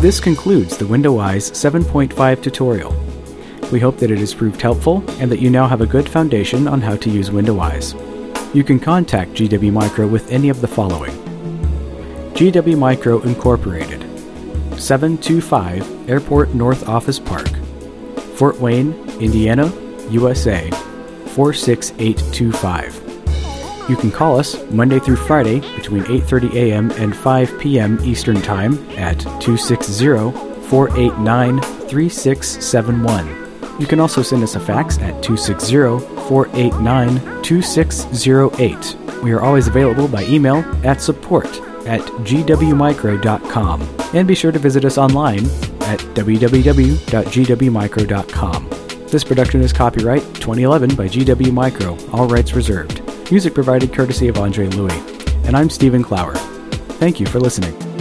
This concludes the Window-Eyes 7.5 tutorial. We hope that it has proved helpful and that you now have a good foundation on how to use Window-Eyes. You can contact GW Micro with any of the following. GW Micro Incorporated, 725 Airport North Office Park, Fort Wayne, Indiana, USA, 46825. You can call us Monday through Friday between 8:30 a.m. and 5 p.m. Eastern Time at 260-489-3671. You can also send us a fax at 260-489-2608. We are always available by email at support@gwmicro.com. And be sure to visit us online at www.gwmicro.com. This production is copyright 2011 by GW Micro, all rights reserved. Music provided courtesy of Andre Louis. And I'm Stephen Clower. Thank you for listening.